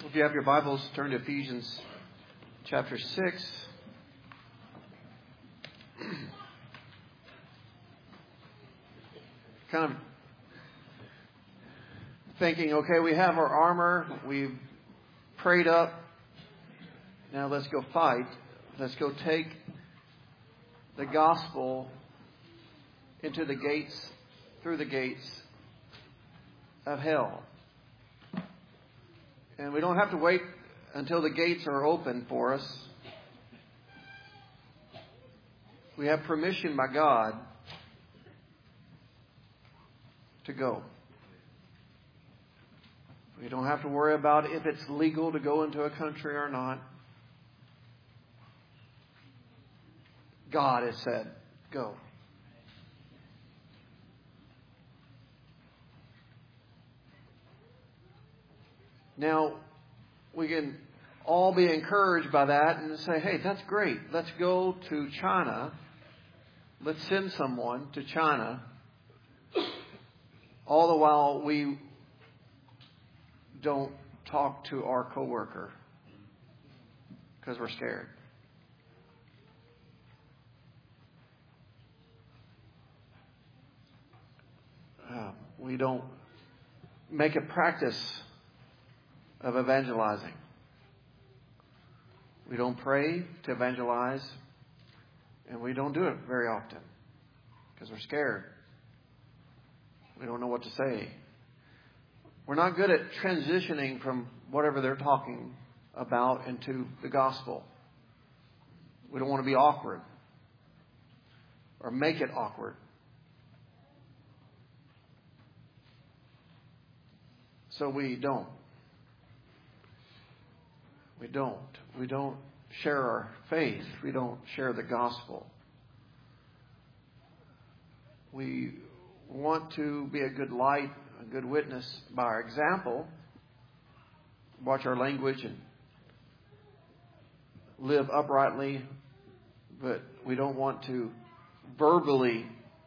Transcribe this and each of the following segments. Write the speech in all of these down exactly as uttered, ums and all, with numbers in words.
If you have your Bibles, turn to Ephesians chapter six. Kind of thinking, okay, we have our armor, we've prayed up, now let's go fight. Let's go take the gospel into the gates, through the gates of hell. And we don't have to wait until the gates are open for us. We have permission by God to go. We don't have to worry about if it's legal to go into a country or not. God has said, go. Now, we can all be encouraged by that and say, hey, that's great. Let's go to China. Let's send someone to China. All the while we don't talk to our coworker because we're scared. Uh, we don't make a practice of evangelizing. We don't pray to evangelize, and we don't do it very often because we're scared. We don't know what to say. We're not good at transitioning from whatever they're talking about into the gospel. We don't want to be awkward or make it awkward. So we don't. We don't. We don't share our faith. We don't share the gospel. We want to be a good light, a good witness by our example. Watch our language and live uprightly, but we don't want to verbally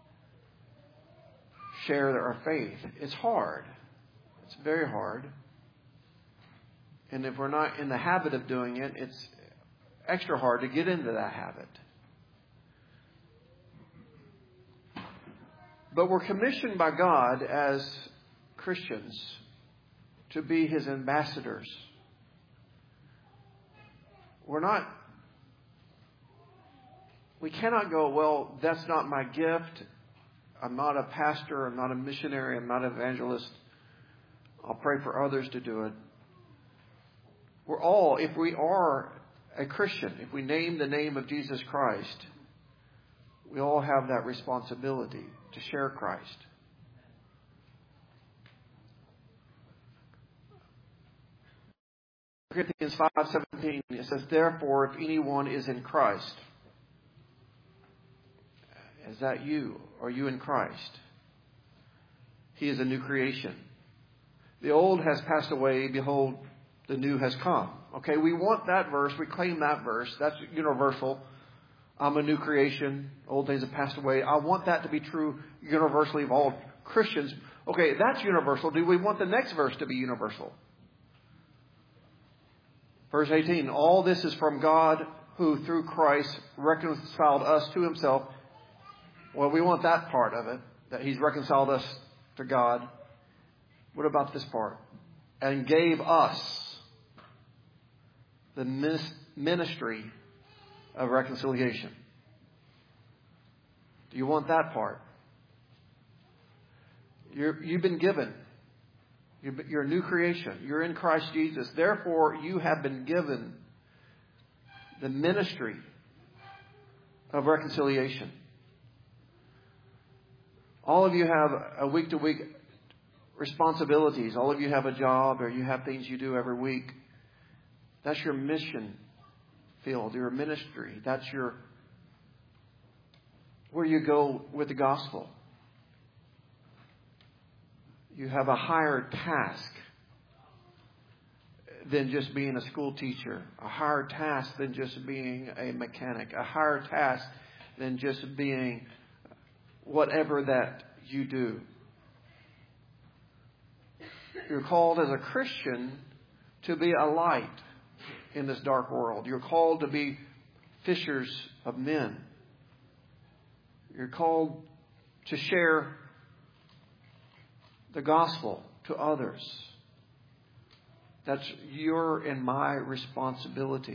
share our faith. It's hard. It's very hard. And if we're not in the habit of doing it, it's extra hard to get into that habit. But we're commissioned by God as Christians to be His ambassadors. We're not, we cannot go, well, that's not my gift. I'm not a pastor. I'm not a missionary. I'm not an evangelist. I'll pray for others to do it. We're all, if we are a Christian, if we name the name of Jesus Christ, we all have that responsibility to share Christ. Corinthians five seventeen, it says, therefore, if anyone is in Christ, is that you? Are you in Christ? He is a new creation. The old has passed away, behold, the new has come. Okay, we want that verse. We claim that verse. That's universal. I'm a new creation. Old things have passed away. I want that to be true universally of all Christians. Okay, that's universal. Do we want the next verse to be universal? Verse eighteen, all this is from God who through Christ reconciled us to Himself. Well, we want that part of it, that He's reconciled us to God. What about this part? And gave us the ministry of reconciliation. Do you want that part? You're, you've been given. You're a new creation. You're in Christ Jesus. Therefore, you have been given the ministry of reconciliation. All of you have a week-to-week responsibilities. All of you have a job, or you have things you do every week. That's your mission field, your ministry. That's your where you go with the gospel. You have a higher task than just being a school teacher, a higher task than just being a mechanic, a higher task than just being whatever that you do. You're called as a Christian to be a light in this dark world. You're called to be fishers of men. You're called to share the gospel to others. That's your and my responsibility.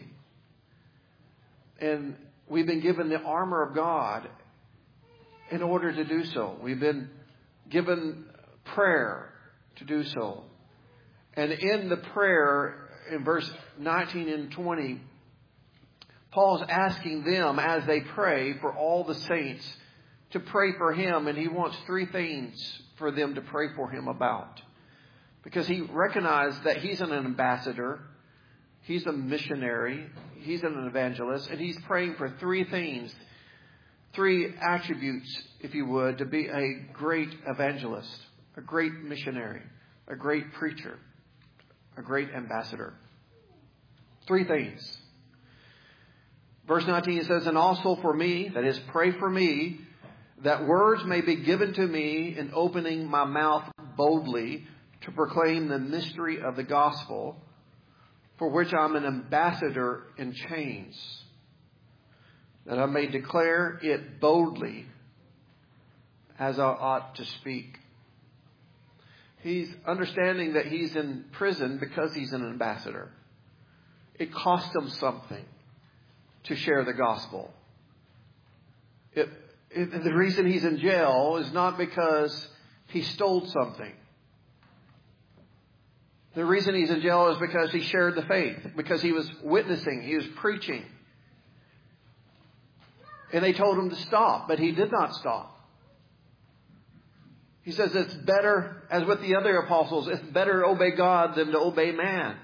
And we've been given the armor of God in order to do so. We've been given prayer to do so. And in the prayer, in verse nineteen and twenty, Paul's asking them as they pray for all the saints to pray for him. And he wants three things for them to pray for him about. Because he recognized that he's an ambassador. He's a missionary. He's an evangelist. And he's praying for three things. Three attributes, if you would, to be a great evangelist, a great missionary, a great preacher, a great ambassador. Three things. Verse nineteen says, and also for me, that is, pray for me, that words may be given to me in opening my mouth boldly to proclaim the mystery of the gospel, for which I'm an ambassador in chains, that I may declare it boldly as I ought to speak. He's understanding that he's in prison because he's an ambassador. It cost him something to share the gospel. It, it, the reason he's in jail is not because he stole something. The reason he's in jail is because he shared the faith, because he was witnessing, he was preaching. And they told him to stop, but he did not stop. He says it's better, as with the other apostles, it's better to obey God than to obey man.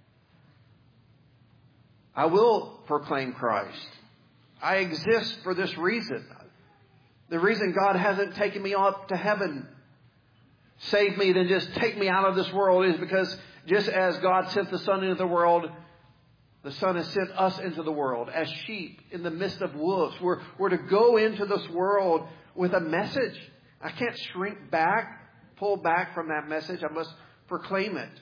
I will proclaim Christ. I exist for this reason. The reason God hasn't taken me up to heaven, saved me, then just take me out of this world is because just as God sent the Son into the world, the Son has sent us into the world as sheep in the midst of wolves. We're, we're to go into this world with a message. I can't shrink back, pull back from that message. I must proclaim it.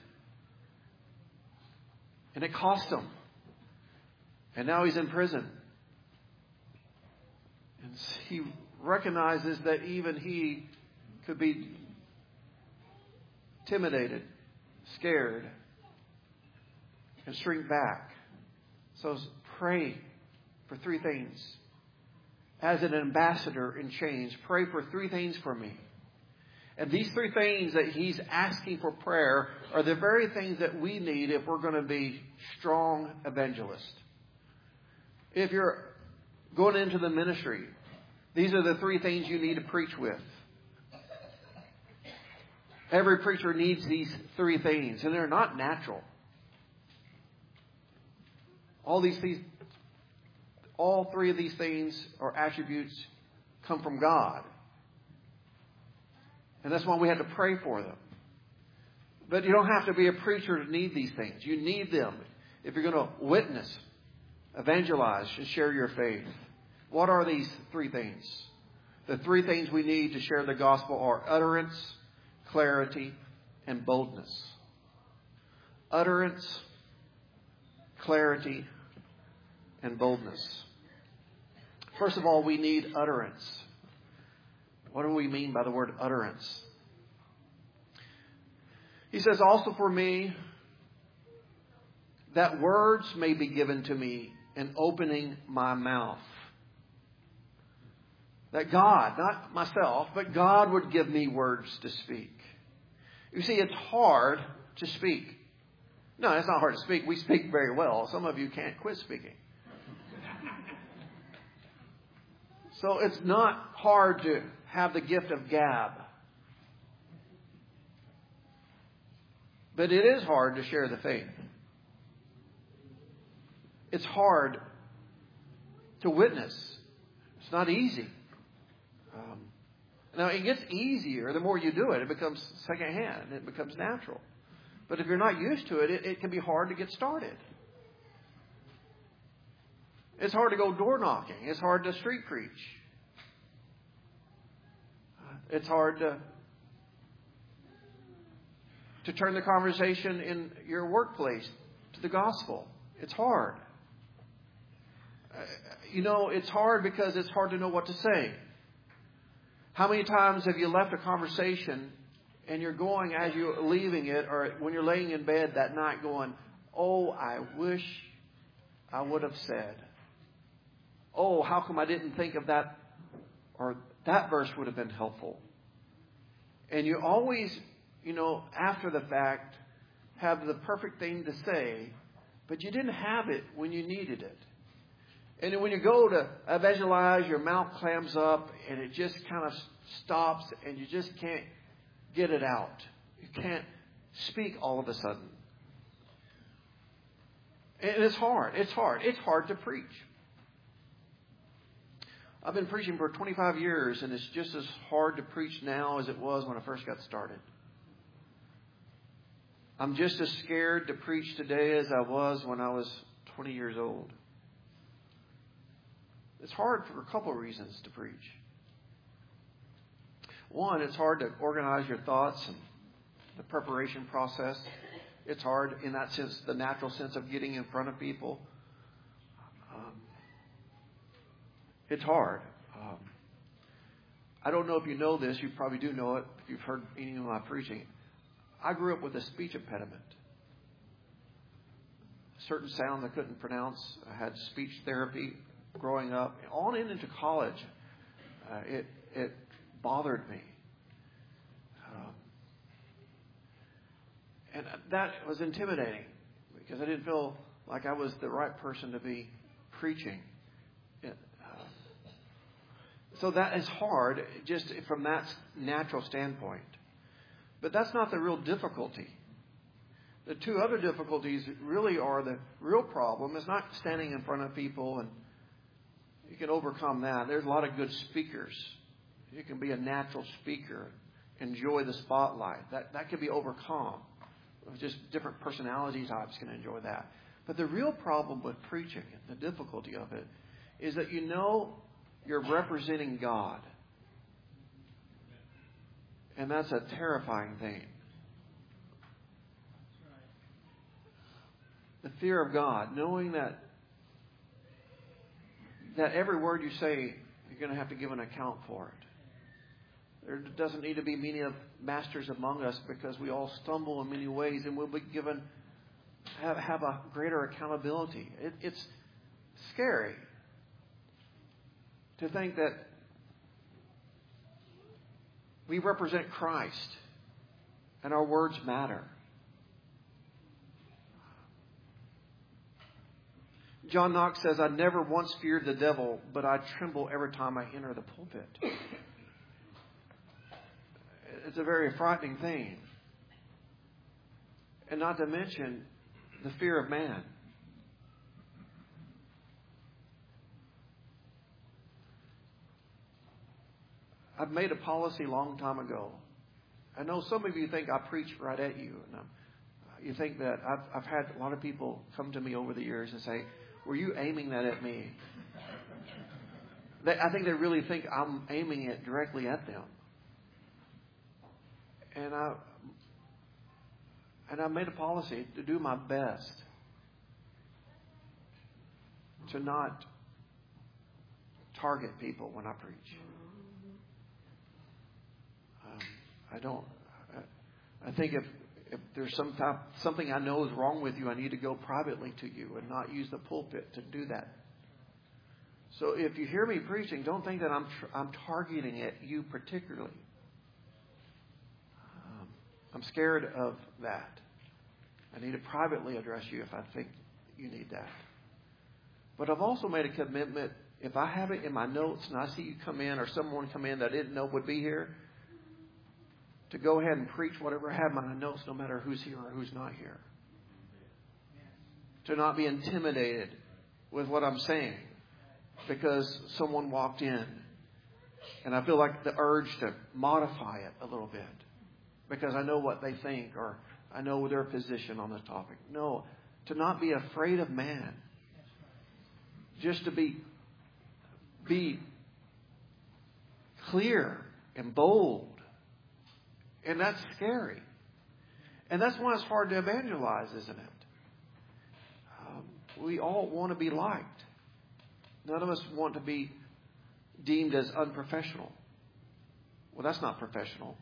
And it cost him. And now he's in prison. And he recognizes that even he could be intimidated, scared, and shrink back. So pray for three things. As an ambassador in chains, pray for three things for me. And these three things that he's asking for prayer are the very things that we need if we're going to be strong evangelists. If you're going into the ministry, these are the three things you need to preach with. Every preacher needs these three things, and they're not natural. All these things, all three of these things or attributes come from God. And that's why we have to pray for them. But you don't have to be a preacher to need these things. You need them if you're going to witness, evangelize, and share your faith. What are these three things? The three things we need to share the gospel are utterance, clarity, and boldness. Utterance, clarity, and boldness. First of all, we need utterance. What do we mean by the word utterance? He says, also for me, that words may be given to me in opening my mouth. That God, not myself, but God would give me words to speak. You see, it's hard to speak. No, it's not hard to speak. We speak very well. Some of you can't quit speaking. So it's not hard to have the gift of gab. But it is hard to share the faith. It's hard to witness. It's not easy. Um, now, it gets easier the more you do it. It becomes secondhand. It becomes natural. But if you're not used to it, it, it can be hard to get started. It's hard to go door knocking. It's hard to street preach. It's hard to to turn the conversation in your workplace to the gospel. It's hard. Uh, you know, it's hard because it's hard to know what to say. How many times have you left a conversation and you're going as you're leaving it, or when you're laying in bed that night going, oh, I wish I would have said. Oh, how come I didn't think of that, or that verse would have been helpful. And you always, you know, after the fact, have the perfect thing to say, but you didn't have it when you needed it. And then when you go to evangelize, your mouth clams up and it just kind of stops and you just can't get it out. You can't speak all of a sudden. And it's hard. It's hard. It's hard to preach. I've been preaching for twenty-five years, and it's just as hard to preach now as it was when I first got started. I'm just as scared to preach today as I was when I was twenty years old. It's hard for a couple of reasons to preach. One, it's hard to organize your thoughts and the preparation process. It's hard in that sense, the natural sense of getting in front of people. Um, it's hard. Um, I don't know if you know this. You probably do know it if you've heard any of my preaching. I grew up with a speech impediment. Certain sounds I couldn't pronounce. I had speech therapy growing up. On in into college, uh, it it bothered me. Um, and that was intimidating because I didn't feel like I was the right person to be preaching. It, uh, so that is hard just from that natural standpoint. But that's not the real difficulty. The two other difficulties really are the real problem is not standing in front of people, and you can overcome that. There's a lot of good speakers. You can be a natural speaker, enjoy the spotlight. That that can be overcome. Just different personality types can enjoy that. But the real problem with preaching, the difficulty of it, is that you know you're representing God. And that's a terrifying thing. The fear of God, knowing that that every word you say, you're going to have to give an account for it. There doesn't need to be many of masters among us because we all stumble in many ways, and we'll be given have, have a greater accountability. It, it's scary to think that we represent Christ and our words matter. John Knox says, I never once feared the devil, but I tremble every time I enter the pulpit. It's a very frightening thing. And not to mention the fear of man. I've made a policy a long time ago. I know some of you think I preach right at you. And I'm, you think that I've, I've had a lot of people come to me over the years and say, were you aiming that at me? They, I think they really think I'm aiming it directly at them. And I and I made a policy to do my best to not target people when I preach. Um, I don't. I, I think if if there's some type, something I know is wrong with you, I need to go privately to you and not use the pulpit to do that. So if you hear me preaching, don't think that I'm tr- I'm targeting at you particularly. Um, I'm scared of that. I need to privately address you if I think you need that. But I've also made a commitment. If I have it in my notes and I see you come in or someone come in that I didn't know would be here, to go ahead and preach whatever I have in my notes, no matter who's here or who's not here. To not be intimidated with what I'm saying because someone walked in and I feel like the urge to modify it a little bit because I know what they think or I know their position on the topic. No, to not be afraid of man. Just to be, be clear and bold. And that's scary. And that's why it's hard to evangelize, isn't it? Um, we all want to be liked. None of us want to be deemed as unprofessional. Well, that's not professional.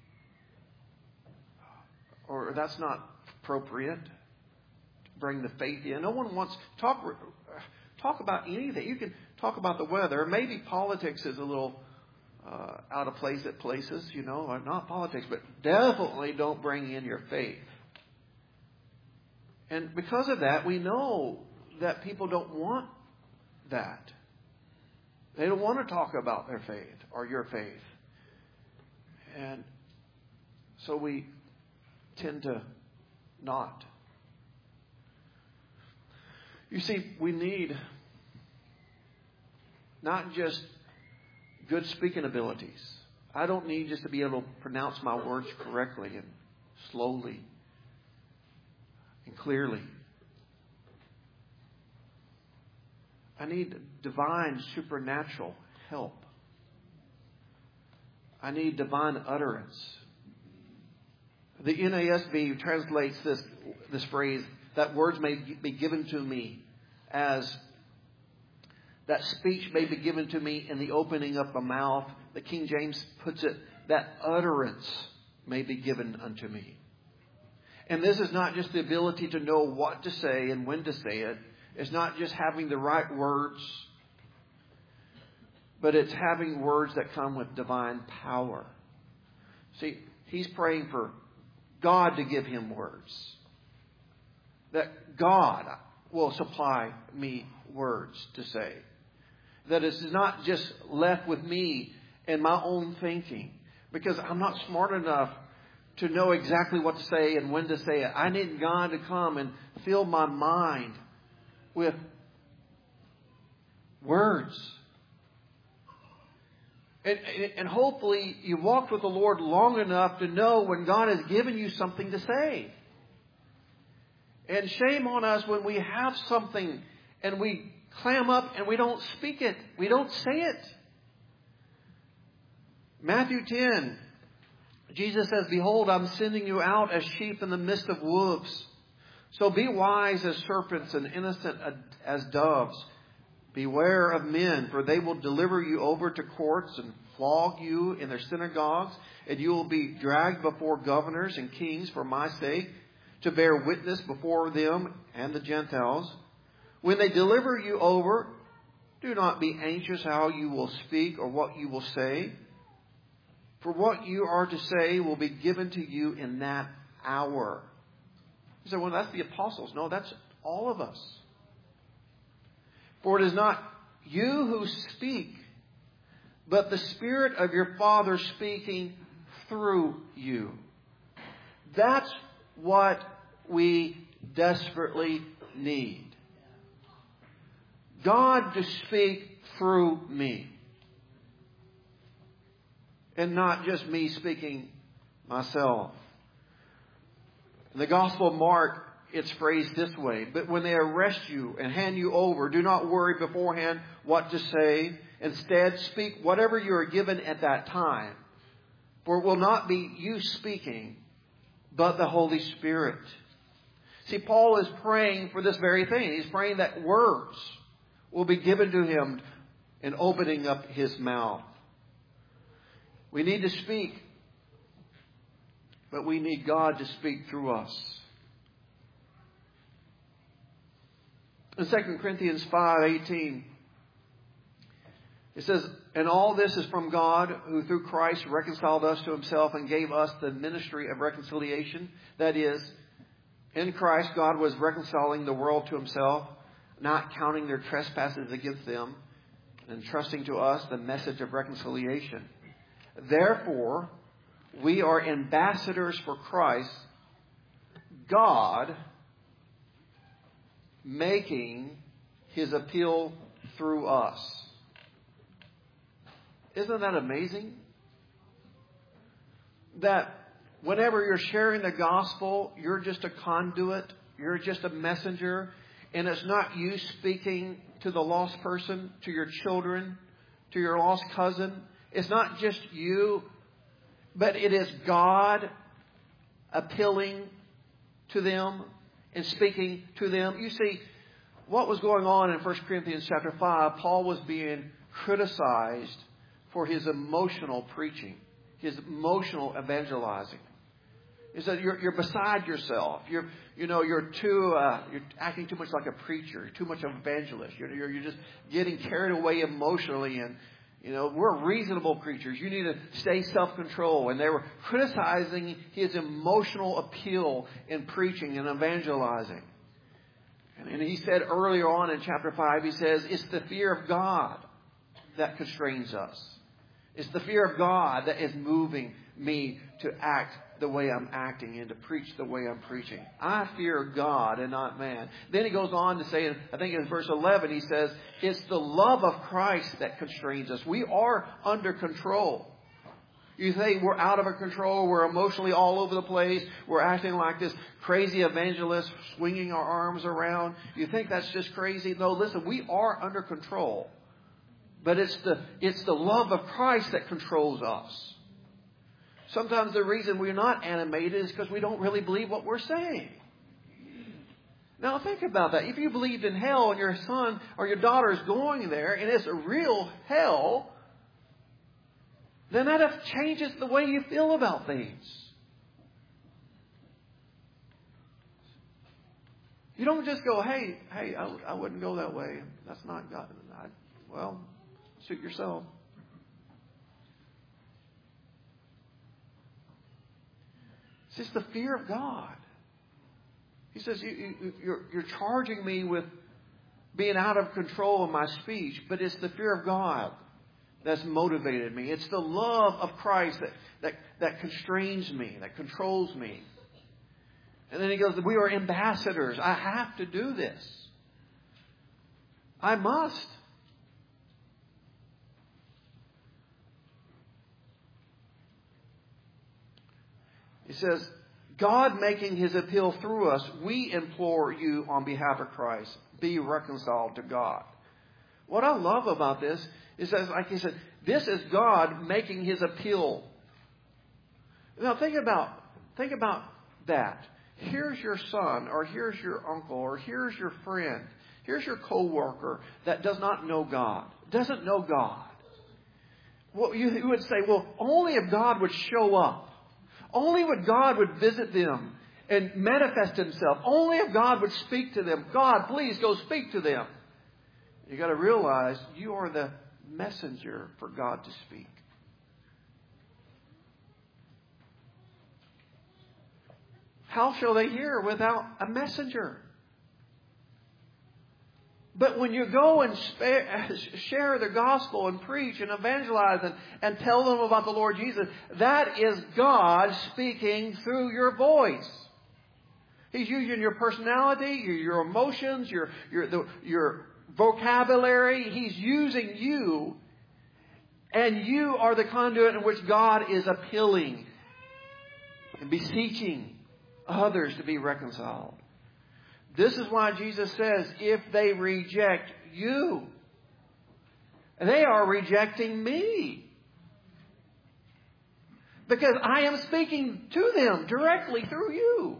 Or that's not appropriate to bring the faith in. No one wants talk talk about anything. You can talk about the weather. Maybe politics is a little uh, out of place at places, you know, or not politics, but definitely don't bring in your faith. And because of that, we know that people don't want that. They don't want to talk about their faith or your faith. And so we tend to not. You see, we need not just good speaking abilities. I don't need just to be able to pronounce my words correctly and slowly and clearly. I need divine supernatural help. I need divine utterance. The N A S B translates this, this phrase, that words may be given to me as, that speech may be given to me in the opening of the mouth. The King James puts it, that utterance may be given unto me. And this is not just the ability to know what to say and when to say it. It's not just having the right words, but it's having words that come with divine power. See, he's praying for God to give him words. That God will supply me words to say. That it's not just left with me and my own thinking. Because I'm not smart enough to know exactly what to say and when to say it. I need God to come and fill my mind with words. And, and hopefully you walked with the Lord long enough to know when God has given you something to say. And shame on us when we have something and we clam up and we don't speak it. We don't say it. Matthew ten, Jesus says, behold, I'm sending you out as sheep in the midst of wolves. So be wise as serpents and innocent as doves. Beware of men, for they will deliver you over to courts and flog you in their synagogues, and you will be dragged before governors and kings for my sake, to bear witness before them and the Gentiles. When they deliver you over, do not be anxious how you will speak or what you will say. For what you are to say will be given to you in that hour. You say, well, that's the apostles. No, that's all of us. For it is not you who speak, but the Spirit of your Father speaking through you. That's what we desperately need. God to speak through me. And not just me speaking myself. In the Gospel of Mark, it's phrased this way. But when they arrest you and hand you over, do not worry beforehand what to say. Instead, speak whatever you are given at that time. For it will not be you speaking, but the Holy Spirit. See, Paul is praying for this very thing. He's praying that words will be given to him in opening up his mouth. We need to speak, but we need God to speak through us. In Second Corinthians five eighteen, it says, and all this is from God, who through Christ reconciled us to himself and gave us the ministry of reconciliation. That is, in Christ, God was reconciling the world to himself, not counting their trespasses against them, and entrusting to us the message of reconciliation. Therefore, we are ambassadors for Christ, God making his appeal through us. Isn't that amazing? That whenever you're sharing the gospel, you're just a conduit, you're just a messenger, and it's not you speaking to the lost person, to your children, to your lost cousin. It's not just you, but it is God appealing to them and speaking to them. You see, what was going on in First Corinthians chapter five, Paul was being criticized for his emotional preaching, his emotional evangelizing. He said, you're, you're beside yourself. You're, you know, you're too, uh, you're acting too much like a preacher. You're too much of an evangelist. You're, you're, you're just getting carried away emotionally. And, you know, we're reasonable creatures. You need to stay self-control. And they were criticizing his emotional appeal in preaching and evangelizing. And, and he said earlier on in chapter five, he says, it's the fear of God that constrains us. It's the fear of God that is moving me to act the way I'm acting and to preach the way I'm preaching. I fear God and not man. Then he goes on to say, I think in verse eleven, he says, it's the love of Christ that constrains us. We are under control. You think we're out of control, we're emotionally all over the place, we're acting like this crazy evangelist swinging our arms around. You think that's just crazy? No, listen, we are under control. But it's the, it's the love of Christ that controls us. Sometimes the reason we're not animated is because we don't really believe what we're saying. Now think about that. If you believed in hell and your son or your daughter is going there and it's a real hell, then that changes the way you feel about things. You don't just go, hey, hey, I, I wouldn't go that way. That's not God. I, well, suit yourself. It's just the fear of God. He says, you, you, you're, you're charging me with being out of control of my speech, but it's the fear of God that's motivated me. It's the love of Christ that, that, that constrains me, that controls me. And then he goes, we are ambassadors. I have to do this. I must. He says, God making his appeal through us, we implore you on behalf of Christ, be reconciled to God. What I love about this is that, like he said, this is God making his appeal. Now think about, think about that. Here's your son, or here's your uncle, or here's your friend. Here's your co-worker that does not know God, doesn't know God. Well, you, you would say, well, only if God would show up. Only if God would visit them and manifest himself. Only if God would speak to them. God, please go speak to them. You got to realize you are the messenger for God to speak. How shall they hear without a messenger? But when you go and share the gospel and preach and evangelize and, and tell them about the Lord Jesus, that is God speaking through your voice. He's using your personality, your, your emotions, your, your, the, your vocabulary. He's using you, and you are the conduit in which God is appealing and beseeching others to be reconciled. This is why Jesus says, if they reject you, they are rejecting me. Because I am speaking to them directly through you.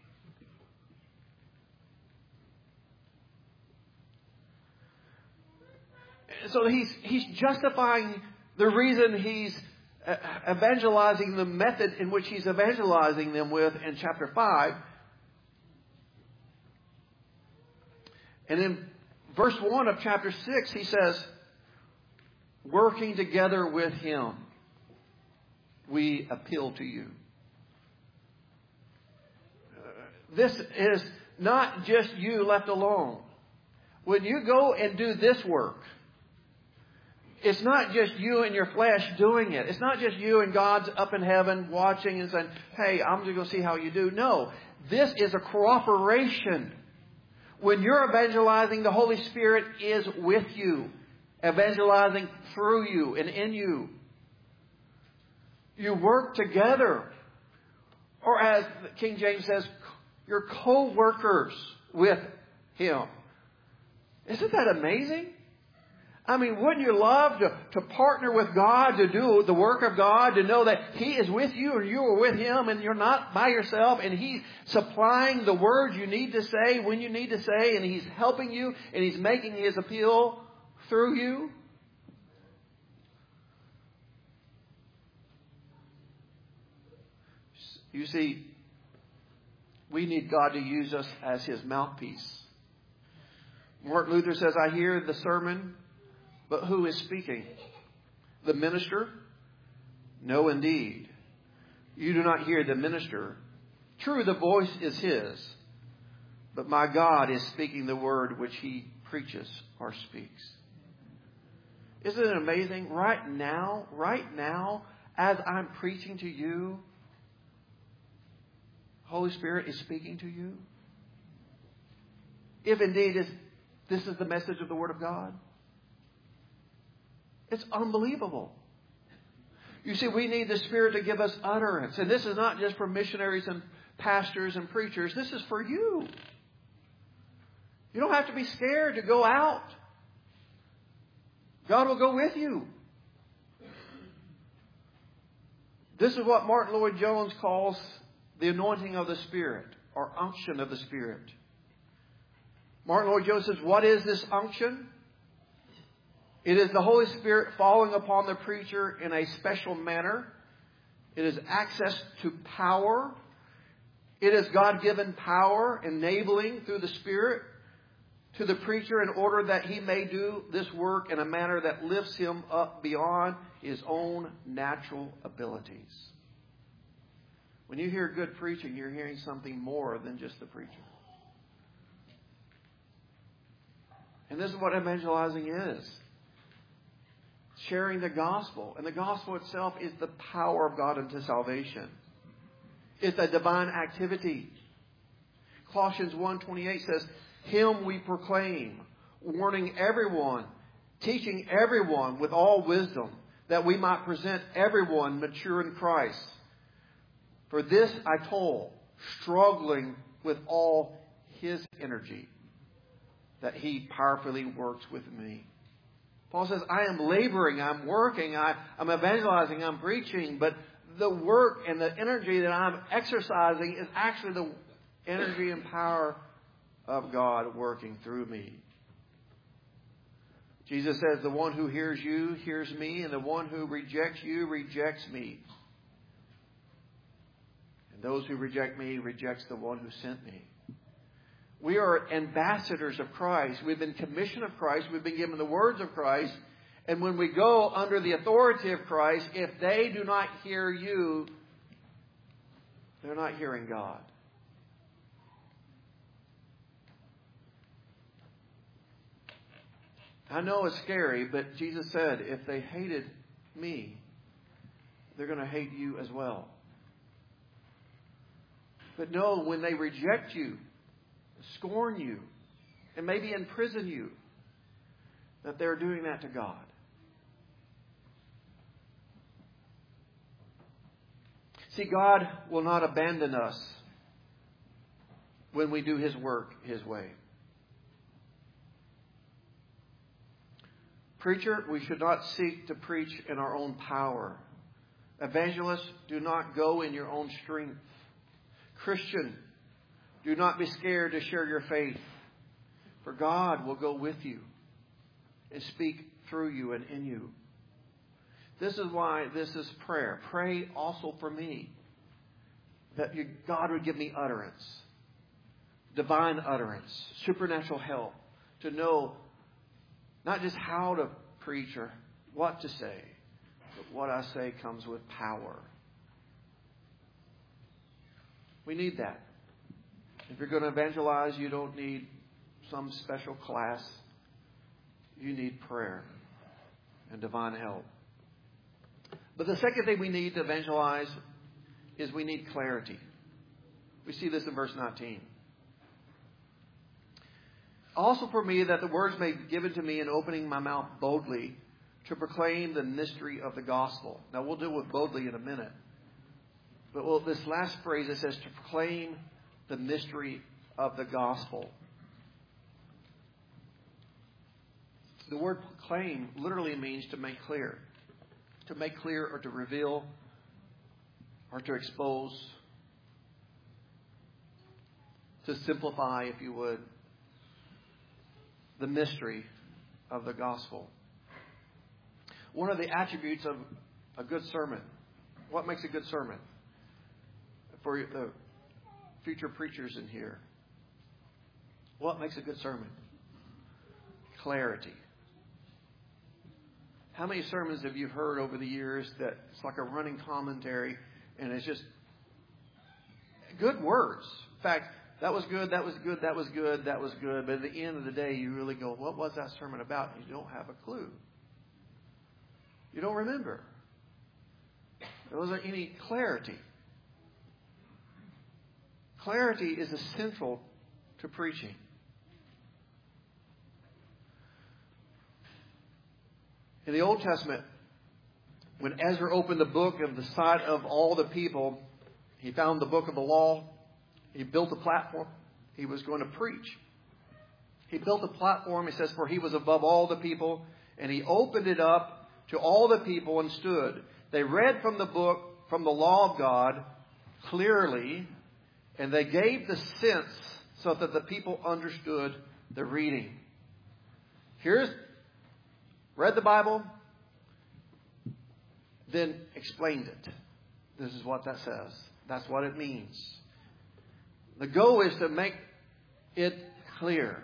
So he's, he's justifying the reason he's evangelizing, the method in which he's evangelizing them with in chapter five. And in verse one of chapter six, he says, working together with him, we appeal to you. This is not just you left alone. When you go and do this work, it's not just you and your flesh doing it. It's not just you and God's up in heaven watching and saying, hey, I'm just going to see how you do. No, this is a cooperation. When you're evangelizing, the Holy Spirit is with you, evangelizing through you and in you. You work together. Or as King James says, you're co-workers with him. Isn't that amazing? I mean, wouldn't you love to, to partner with God, to do the work of God, to know that He is with you and you are with Him and you're not by yourself, and He's supplying the words you need to say when you need to say, and He's helping you and He's making His appeal through you? You see, we need God to use us as His mouthpiece. Martin Luther says, I hear the sermon, but who is speaking? The minister? No, indeed. You do not hear the minister. True, the voice is His, but my God is speaking the word which He preaches or speaks. Isn't it amazing? Right now, right now, as I'm preaching to you, Holy Spirit is speaking to you. If indeed is, this is the message of the Word of God. It's unbelievable. You see, we need the Spirit to give us utterance. And this is not just for missionaries and pastors and preachers. This is for you. You don't have to be scared to go out. God will go with you. This is what Martin Lloyd-Jones calls the anointing of the Spirit, or unction of the Spirit. Martin Lloyd-Jones says, what is this unction? It is the Holy Spirit falling upon the preacher in a special manner. It is access to power. It is God-given power, enabling through the Spirit to the preacher in order that he may do this work in a manner that lifts him up beyond his own natural abilities. When you hear good preaching, you're hearing something more than just the preacher. And this is what evangelizing is. Sharing the gospel. And the gospel itself is the power of God unto salvation. It's a divine activity. Colossians one twenty-eight says, Him we proclaim, warning everyone, teaching everyone with all wisdom, that we might present everyone mature in Christ. For this I toil, struggling with all His energy, that He powerfully works with me. Paul says, I am laboring, I'm working, I, I'm evangelizing, I'm preaching, but the work and the energy that I'm exercising is actually the energy and power of God working through me. Jesus says, the one who hears you hears me, and the one who rejects you rejects me. And those who reject me rejects the one who sent me. We are ambassadors of Christ. We've been commissioned of Christ. We've been given the words of Christ. And when we go under the authority of Christ, if they do not hear you, they're not hearing God. I know it's scary, but Jesus said, if they hated me, they're going to hate you as well. But no, when they reject you, scorn you, and maybe imprison you, that they're doing that to God. See, God will not abandon us when we do His work His way. Preacher, we should not seek to preach in our own power. Evangelists, do not go in your own strength. Christian, do not be scared to share your faith, for God will go with you and speak through you and in you. This is why this is prayer. Pray also for me, that you, God would give me utterance, divine utterance, supernatural help to know not just how to preach or what to say, but what I say comes with power. We need that. If you're going to evangelize, you don't need some special class. You need prayer and divine help. But the second thing we need to evangelize is we need clarity. We see this in verse nineteen. Also for me, that the words may be given to me in opening my mouth boldly to proclaim the mystery of the gospel. Now, we'll deal with boldly in a minute. But well, this last phrase, it says to proclaim the mystery of the gospel. The word proclaim literally means to make clear. To make clear or to reveal or to expose. To simplify, if you would, the mystery of the gospel. One of the attributes of a good sermon. What makes a good sermon? For the future preachers in here. What makes a good sermon? Clarity. How many sermons have you heard over the years that it's like a running commentary and it's just good words? In fact, that was good, that was good, that was good, that was good. But at the end of the day, you really go, what was that sermon about? And you don't have a clue. You don't remember. There wasn't any clarity. Clarity is essential to preaching. In the Old Testament, when Ezra opened the book of the sight of all the people, he found the book of the law. He built a platform. He was going to preach. He built a platform, he says, for he was above all the people. And he opened it up to all the people and stood. They read from the book, from the law of God, clearly. And they gave the sense so that the people understood the reading. Here's, read the Bible, then explained it. This is what that says. That's what it means. The goal is to make it clear.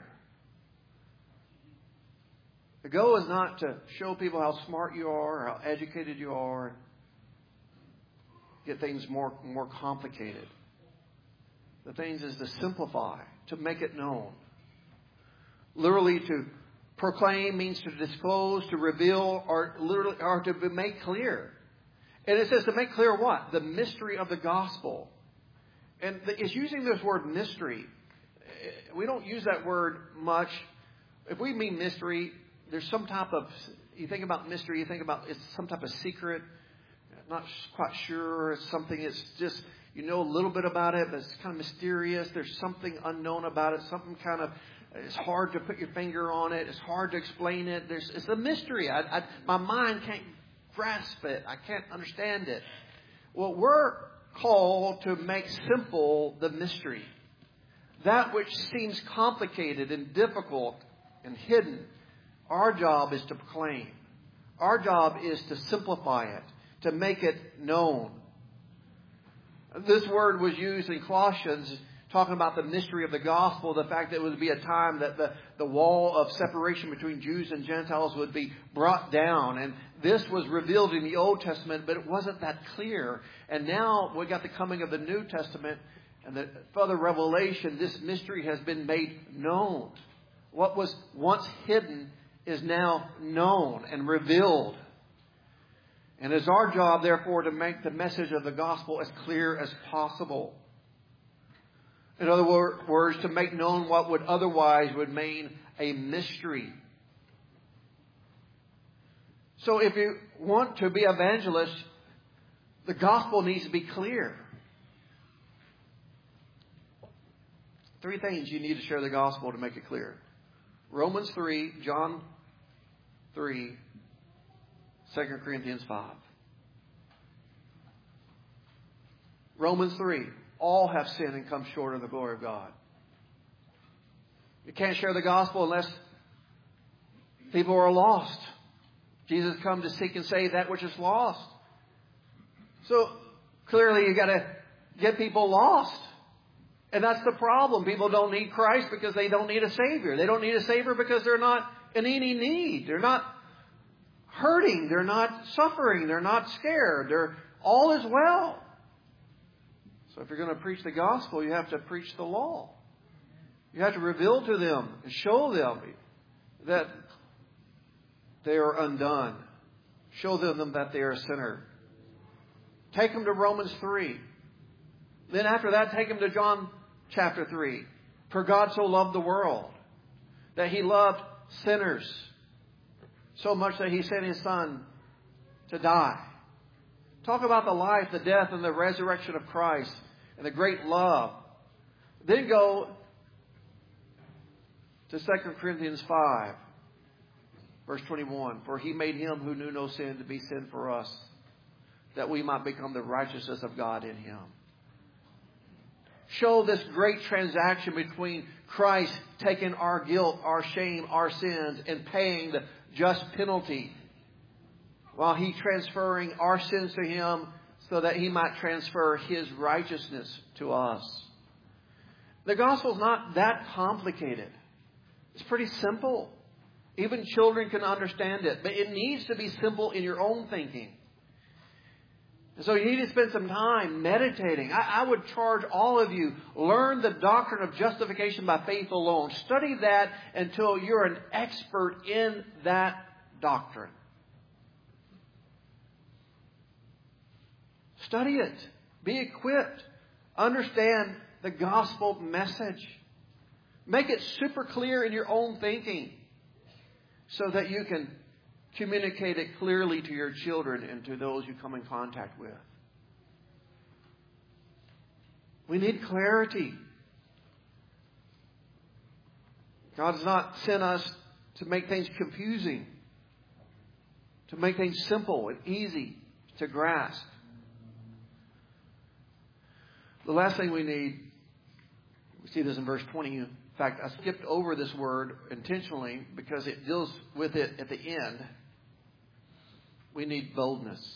The goal is not to show people how smart you are or how educated you are and get things more, more complicated. The thing is to simplify, to make it known. Literally, to proclaim means to disclose, to reveal, or literally, or to make clear. And it says to make clear what? The mystery of the gospel. And it's using this word mystery. We don't use that word much. If we mean mystery, there's some type of, you think about mystery, you think about it's some type of secret, not quite sure, it's something it's just, you know a little bit about it, but it's kind of mysterious. There's something unknown about it, something kind of, it's hard to put your finger on it. It's hard to explain it. There's, it's a mystery. I, I, my mind can't grasp it. I can't understand it. Well, we're called to make simple the mystery. That which seems complicated and difficult and hidden, our job is to proclaim. Our job is to simplify it, to make it known. This word was used in Colossians, talking about the mystery of the gospel, the fact that it would be a time that the, the wall of separation between Jews and Gentiles would be brought down. And this was revealed in the Old Testament, but it wasn't that clear. And now we got the coming of the New Testament and the further revelation. This mystery has been made known. What was once hidden is now known and revealed. And it's our job, therefore, to make the message of the gospel as clear as possible. In other words, to make known what would otherwise remain a mystery. So if you want to be evangelists, the gospel needs to be clear. Three things you need to share the gospel to make it clear. Romans three, John three, Second Corinthians five. Romans three. All have sinned and come short of the glory of God. You can't share the gospel unless people are lost. Jesus come to seek and save that which is lost. So clearly you got to get people lost. And that's the problem. People don't need Christ because they don't need a Savior. They don't need a Savior because they're not in any need. They're not hurting. They're not suffering. They're not scared. They're all is well. So if you're going to preach the gospel, you have to preach the law. You have to reveal to them and show them that they are undone. Show them that they are a sinner. Take them to Romans three. Then after that, take them to John chapter three. For God so loved the world that He loved sinners so much that He sent His Son to die. Talk about the life, the death, and the resurrection of Christ and the great love. Then go to Second Corinthians five. Verse twenty-one, for He made Him who knew no sin to be sin for us, that we might become the righteousness of God in Him. Show this great transaction between Christ taking our guilt, our shame, our sins, and paying the just penalty, while He transferring our sins to Him so that He might transfer His righteousness to us. The gospel is not that complicated. It's pretty simple. Even children can understand it. But it needs to be simple in your own thinking. And so you need to spend some time meditating. I, I would charge all of you, learn the doctrine of justification by faith alone. Study that until you're an expert in that doctrine. Study it. Be equipped. Understand the gospel message. Make it super clear in your own thinking so that you can communicate it clearly to your children and to those you come in contact with. We need clarity. God has not sent us to make things confusing, to make things simple and easy to grasp. The last thing we need, we see this in verse twenty. In fact, I skipped over this word intentionally because it deals with it at the end. We need boldness.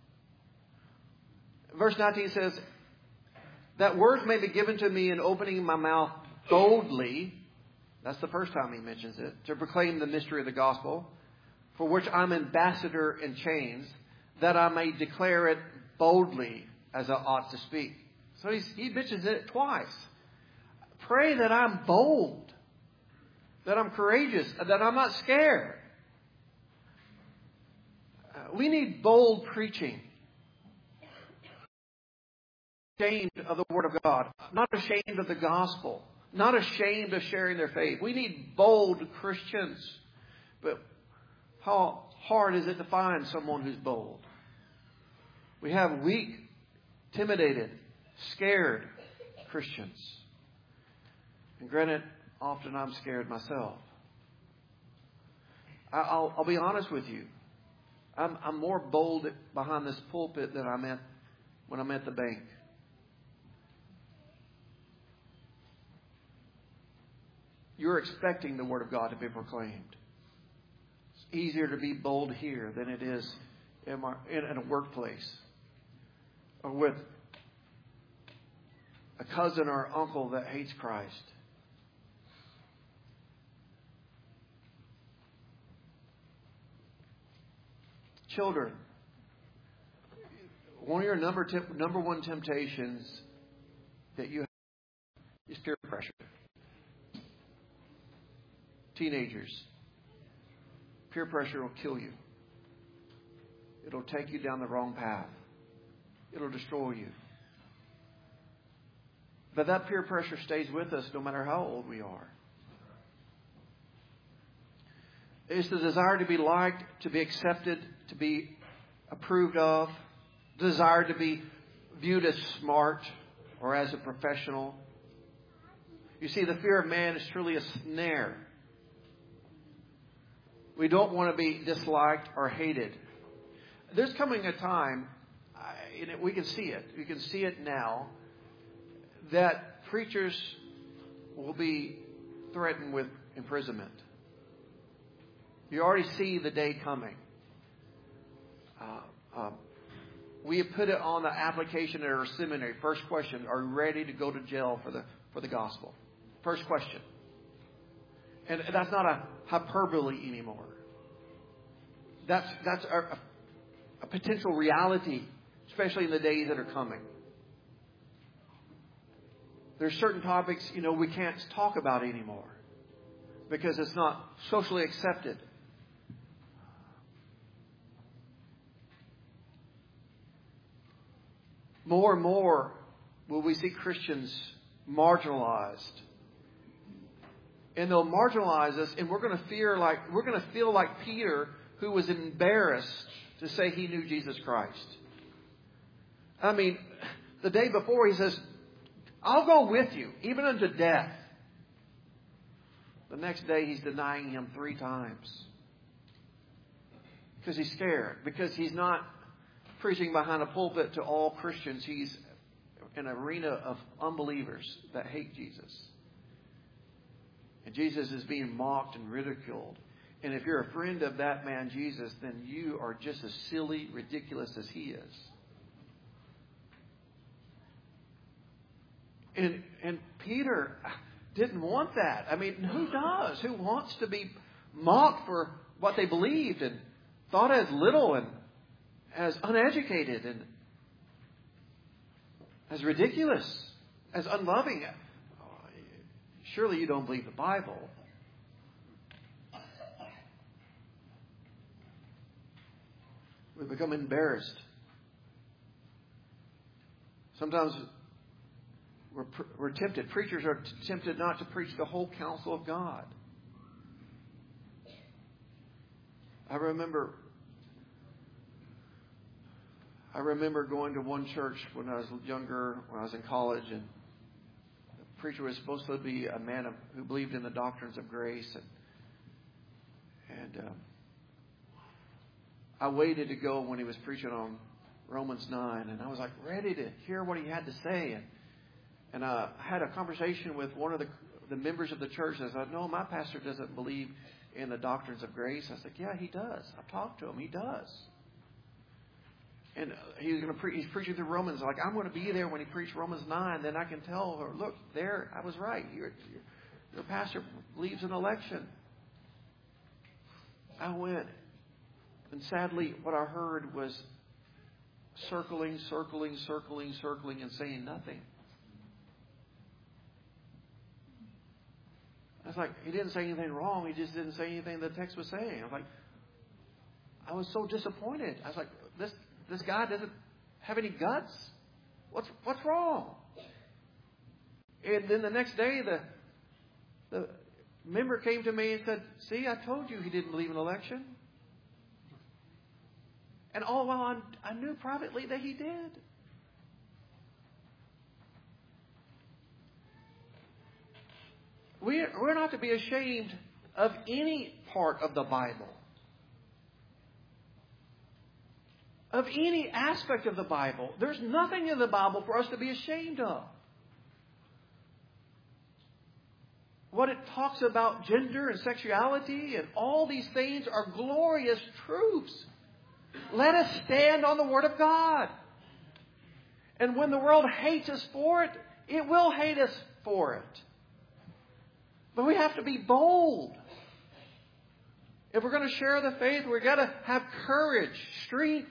Verse nineteen says, that words may be given to me in opening my mouth boldly. That's the first time he mentions it. To proclaim the mystery of the gospel, for which I'm ambassador in chains, that I may declare it boldly as I ought to speak. So he's, he mentions it twice. Pray that I'm bold, that I'm courageous, that I'm not scared. Uh, we need bold preaching. Ashamed of the Word of God, not ashamed of the gospel, not ashamed of sharing their faith. We need bold Christians. But how hard is it to find someone who's bold? We have weak, intimidated, scared Christians. And granted, often I'm scared myself. I'll, I'll be honest with you. I'm, I'm more bold behind this pulpit than I'm at when I'm at the bank. You're expecting the Word of God to be proclaimed. It's easier to be bold here than it is in, my, in, in a workplace or with a cousin or uncle that hates Christ. Children, one of your number temp- number one temptations that you have is peer pressure. Teenagers, peer pressure will kill you. It'll take you down the wrong path. It'll destroy you. But that peer pressure stays with us no matter how old we are. It's the desire to be liked, to be accepted, to be approved of, the desire to be viewed as smart or as a professional. You see, the fear of man is truly a snare. We don't want to be disliked or hated. There's coming a time, and we can see it, we can see it now, that preachers will be threatened with imprisonment. You already see the day coming. Uh, uh, we have put it on the application at our seminary. First question, are you ready to go to jail for the for the gospel? First question. And that's not a hyperbole anymore. That's that's a, a potential reality, especially in the days that are coming. There's certain topics, you know, we can't talk about anymore because it's not socially accepted. More and more will we see Christians marginalized. And they'll marginalize us, and we're going to fear like we're going to feel like Peter, who was embarrassed to say he knew Jesus Christ. I mean, the day before he says, I'll go with you, even unto death. The next day he's denying him three times. Because he's scared. Because he's not preaching behind a pulpit to all Christians. He's in an arena of unbelievers that hate Jesus. And Jesus is being mocked and ridiculed. And if you're a friend of that man, Jesus, then you are just as silly, ridiculous as he is. And, and Peter didn't want that. I mean, who does? Who wants to be mocked for what they believed and thought as little and as uneducated and as ridiculous, as unloving? Surely you don't believe the Bible. We become embarrassed. Sometimes we're, we're tempted. Preachers are tempted not to preach the whole counsel of God. I remember I remember going to one church when I was younger, when I was in college, and the preacher was supposed to be a man of, who believed in the doctrines of grace. And, and um, I waited to go when he was preaching on Romans nine, and I was like ready to hear what he had to say. And, and uh, I had a conversation with one of the, the members of the church. I said, no, my pastor doesn't believe in the doctrines of grace. I said, yeah, he does. I've talked to him. He does. And he's going to pre- he's preaching through Romans. Like, I'm going to be there when he preached Romans nine. Then I can tell her, look, there, I was right. Your, your, your pastor believes in election. I went. And sadly, what I heard was circling, circling, circling, circling, and saying nothing. I was like, he didn't say anything wrong. He just didn't say anything the text was saying. I was like, I was so disappointed. I was like, this this guy doesn't have any guts. What's what's wrong? And then the next day, the the member came to me and said, see, I told you he didn't believe in election. And all while I, I knew privately that he did. We're, we're not to be ashamed of any part of the Bible. Of any aspect of the Bible. There's nothing in the Bible for us to be ashamed of. What it talks about gender and sexuality and all these things are glorious truths. Let us stand on the Word of God. And when the world hates us for it, it will hate us for it. But we have to be bold. If we're going to share the faith, we've got to have courage, strength.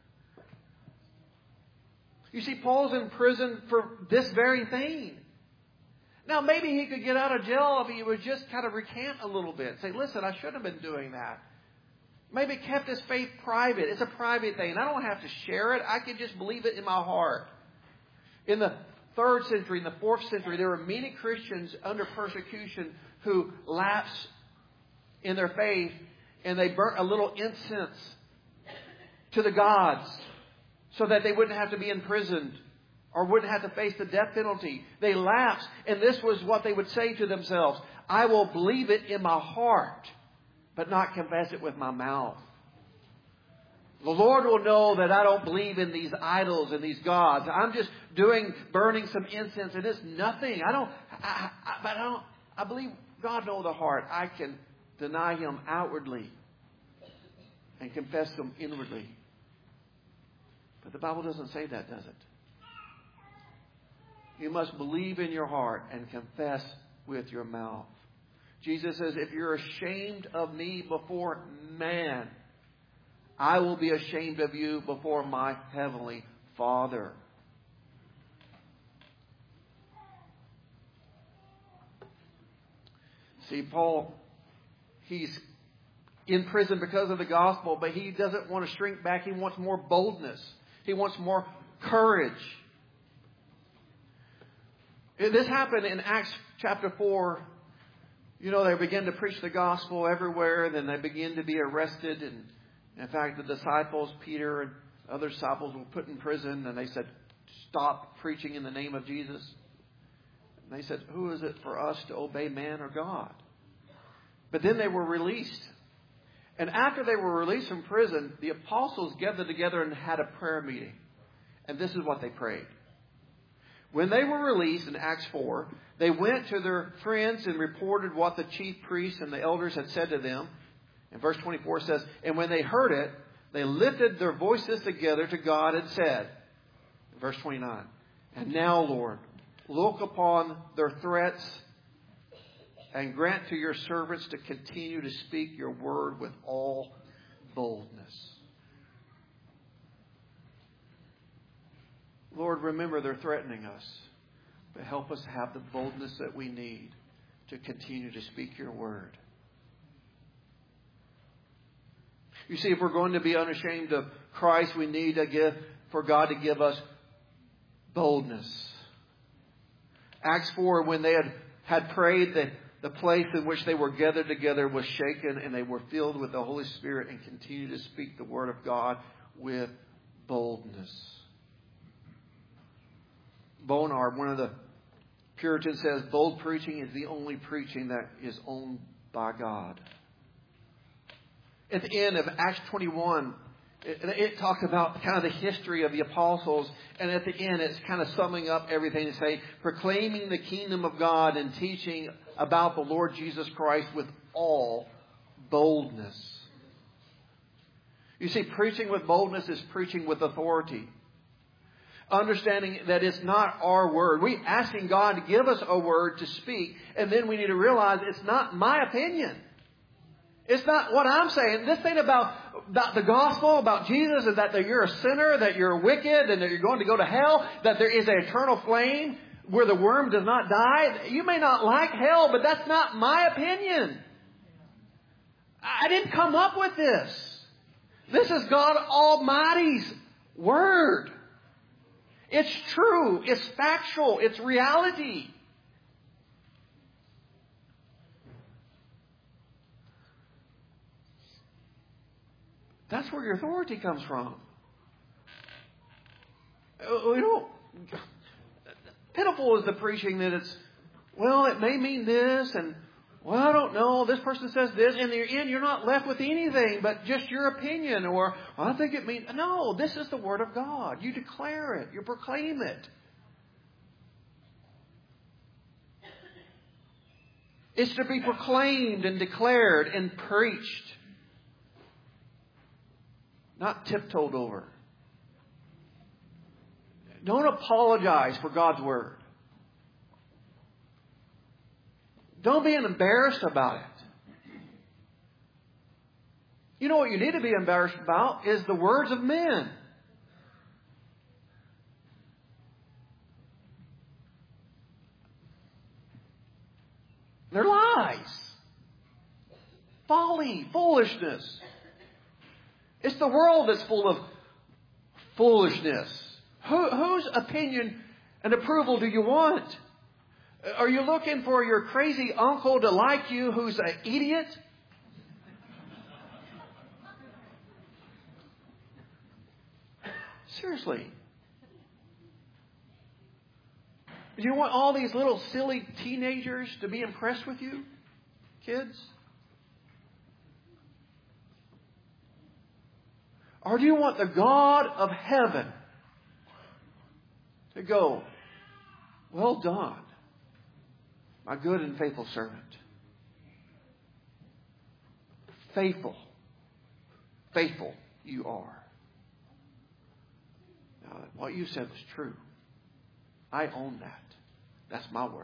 You see, Paul's in prison for this very thing. Now, maybe he could get out of jail if he would just kind of recant a little bit. Say, listen, I shouldn't have been doing that. Maybe kept his faith private. It's a private thing. I don't have to share it. I can just believe it in my heart. In the third century, in the fourth century, there were many Christians under persecution who lapsed in their faith, and they burnt a little incense to the gods so that they wouldn't have to be imprisoned or wouldn't have to face the death penalty. They lapsed, and this was what they would say to themselves: I will believe it in my heart, but not confess it with my mouth. The Lord will know that I don't believe in these idols and these gods. I'm just doing, burning some incense, and it's nothing. I don't, I, I, but I don't, I believe God knows the heart. I can deny Him outwardly and confess Him inwardly. But the Bible doesn't say that, does it? You must believe in your heart and confess with your mouth. Jesus says, if you're ashamed of me before man, I will be ashamed of you before my heavenly Father. See, Paul, he's in prison because of the gospel, but he doesn't want to shrink back. He wants more boldness. He wants more courage. This happened in Acts chapter four. You know, they begin to preach the gospel everywhere, and then they begin to be arrested. And in fact, the disciples, Peter and other disciples, were put in prison, and they said, stop preaching in the name of Jesus. And they said, who is it for us to obey, man or God? But then they were released. And after they were released from prison, the apostles gathered together and had a prayer meeting. And this is what they prayed. When they were released in Acts four, they went to their friends and reported what the chief priests and the elders had said to them. And verse twenty-four says, and when they heard it, they lifted their voices together to God and said, verse twenty-nine, and now, Lord, look upon their threats and grant to your servants to continue to speak your word with all boldness. Lord, remember they're threatening us, but help us have the boldness that we need to continue to speak your word. You see, if we're going to be unashamed of Christ, we need to give, for God to give us boldness. Acts four, when they had, had prayed, the, the place in which they were gathered together was shaken, and they were filled with the Holy Spirit and continued to speak the word of God with boldness. Bonard, one of the Puritans, says, bold preaching is the only preaching that is owned by God. At the end of Acts twenty-one, it, it talks about kind of the history of the apostles. And at the end, it's kind of summing up everything to say, proclaiming the kingdom of God and teaching about the Lord Jesus Christ with all boldness. You see, preaching with boldness is preaching with authority. Understanding that it's not our word. We asking God to give us a word to speak. And then we need to realize it's not my opinion. It's not what I'm saying. This thing about, about the gospel, about Jesus, and that you're a sinner, that you're wicked, and that you're going to go to hell, that there is an eternal flame where the worm does not die. You may not like hell, but that's not my opinion. I didn't come up with this. This is God Almighty's word. It's true. It's factual. It's reality. That's where your authority comes from. We don't. Pitiful is the preaching that it's, well, it may mean this, and, well, I don't know, this person says this, and in the end, you're not left with anything but just your opinion, or, well, I think it means, no, this is the Word of God. You declare it. You proclaim it. It's to be proclaimed and declared and preached. Not tiptoed over. Don't apologize for God's Word. Don't be embarrassed about it. You know what you need to be embarrassed about is the words of men. They're lies. Folly, foolishness. It's the world that's full of foolishness. Who, whose opinion and approval do you want? Are you looking for your crazy uncle to like you who's an idiot? Seriously. Do you want all these little silly teenagers to be impressed with you? Kids? Or do you want the God of heaven to go, well done, my good and faithful servant. Faithful. Faithful you are. Now, what you said was true. I own that. That's my word.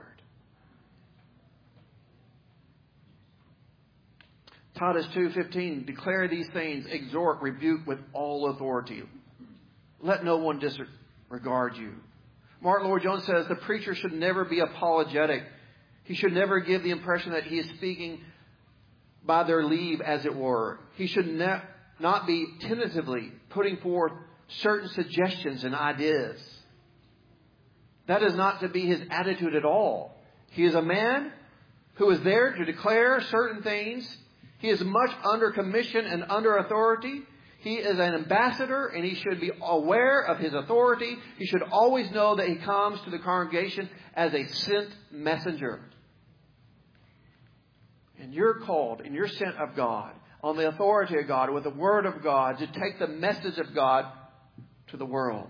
Titus two fifteen, declare these things, exhort, rebuke with all authority. Let no one disregard you. Martin Lloyd-Jones says the preacher should never be apologetic. He should never give the impression that he is speaking by their leave, as it were. He should ne- not be tentatively putting forth certain suggestions and ideas. That is not to be his attitude at all. He is a man who is there to declare certain things. He is much under commission and under authority. He is an ambassador, and he should be aware of his authority. He should always know that he comes to the congregation as a sent messenger. And you're called and you're sent of God. on the authority of God, with the Word of God, to take the message of God to the world.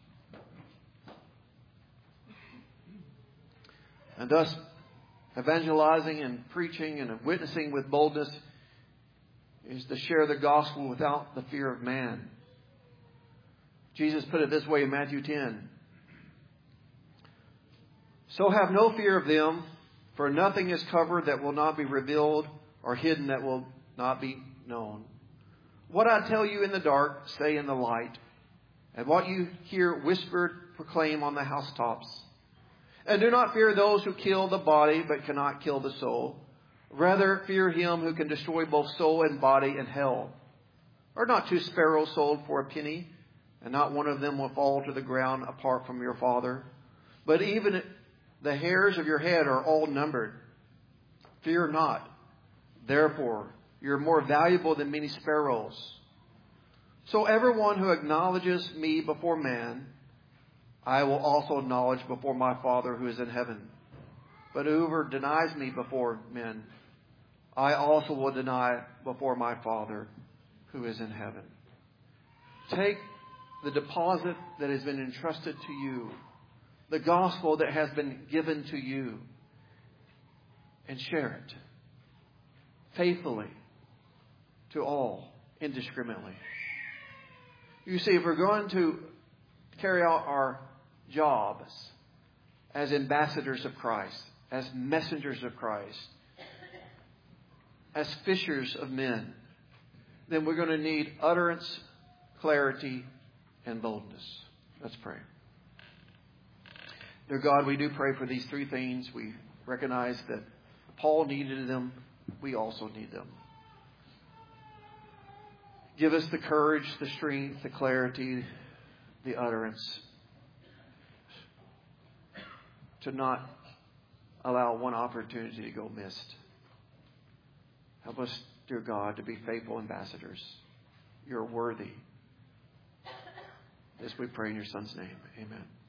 And thus, evangelizing and preaching and witnessing with boldness is to share the gospel without the fear of man. Jesus put it this way in Matthew ten. So have no fear of them, for nothing is covered that will not be revealed, or hidden that will not be known. What I tell you in the dark, say in the light. And what you hear whispered, proclaim on the housetops. And do not fear those who kill the body, but cannot kill the soul. Rather, fear him who can destroy both soul and body in hell. Are not two sparrows sold for a penny, and not one of them will fall to the ground apart from your Father? But even the hairs of your head are all numbered. Fear not. Therefore, you're more valuable than many sparrows. So everyone who acknowledges me before man, I will also acknowledge before my Father who is in heaven. But whoever denies me before men, I also will deny before my Father who is in heaven. Take the deposit that has been entrusted to you, the gospel that has been given to you, and share it faithfully to all indiscriminately. You see, if we're going to carry out our jobs as ambassadors of Christ, as messengers of Christ, as fishers of men, then we're going to need utterance, clarity, and boldness. Let's pray. Dear God, we do pray for these three things. We recognize that Paul needed them. We also need them. Give us the courage, the strength, the clarity, the utterance to not allow one opportunity to go missed. Help us, dear God, to be faithful ambassadors. You're worthy. This we pray in your Son's name. Amen.